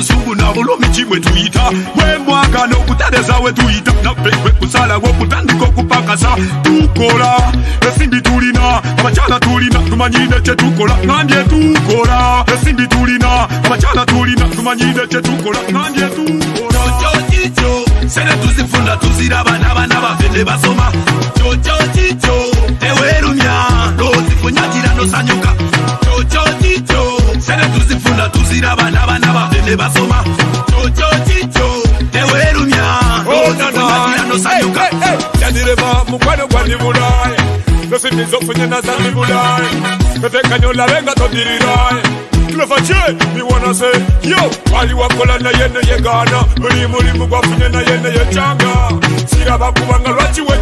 busungu na bulumi chimwe tuita we mwaka no kutadeza we tuita na pekwe kusala wo kutandiko kupakasa tukola esimbi tulina abachala tulina tumanyine che tukola ngambye tukola esimbi tulina abachala tulina tumanyine che tukola ngambye tukola chocho sene tuzifunda tuziraba nabana bafende basoma chocho ewerumya no zifunyatira no sanyuka chocho sene tuzifunda tuziraba nabana bafende basoma chocho ewerumya no zifunyatira no sanyuka yadireba mukwano kwandi bulai nosimizo funyana zandi bulai pepekanyola benga todirai Clever me wanna say, yo, wali wakola na yene yegana, mulimu kwa funye na yene ye changa, siraba kubanga rachi we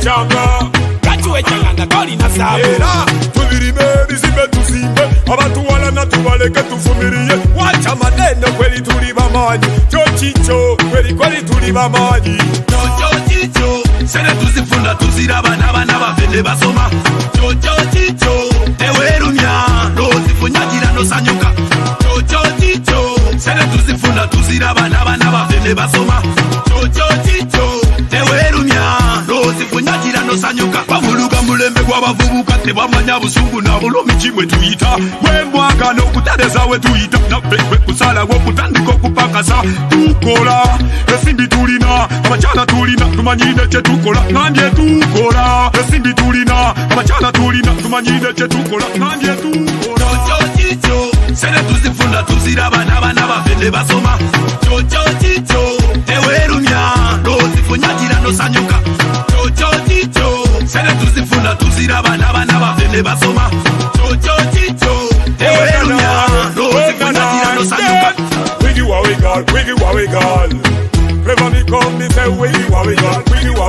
changa koli na sabu. Era, tuvirime, bizime tuzime, abatu wala na tuvaleke tufumiriye, wacha maneno kweli tuliba maji, chochicho, kweli tuliba maji. Chochicho, sene tuzifunda tuziraba naba fende basoma, chochicho, ewerumya, no zifunyatira no sanyuka. Chochicho, sene tuzifunda tuziraba naba fende basoma. Chochicho, ewerumya, no zifunyatira no sanyuka. Bavuluga mulembe gwabavubuka tebamanya busungu na bulumi chimwe tuita. We mwaka no kutadeza we tuita. Na pekwe kusala wo kutandiko kupakasa. Tukola, esimbi tulina, abachala tulina, tumanyine che tukola. Ngambye tukola, esimbi tulina, abachala tulina, tumanyine che tukola. Ngambye tukola. Chochicho, sene tuzifunda tuziraba naba fende basoma. Chochicho, ewerumya, no zifunyatira no sanyuka. Chochicho, sene tuzifunda tuziraba naba fende basoma. Chochicho, ewerumya, no zifunyatira no sanyuka. Wiggy wawe girl. Clever me come me say wiggy wawe girl.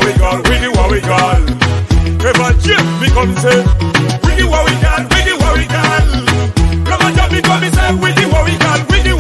Clever chip me come say wiggy wawe girl. Clever job me come me say wiggy wawe girl.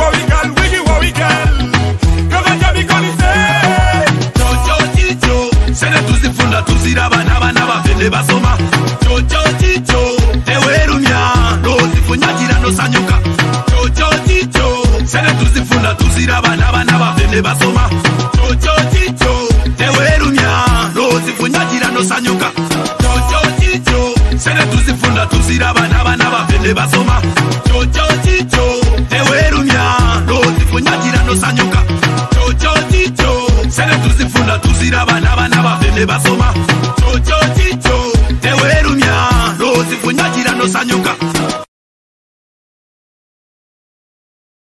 Clever job me come me say chochicho, sene tuzifunda tuziraba naba fende basoma. Chochicho, ewerumya, no zifunyatira no sanyuka. Chochicho, sene tuzifunda tuziraba naba fende basoma. Chochicho, ewerumya, no zifunyatira no sanyuka. Chochicho, sene tuzifunda tuziraba naba fende basoma.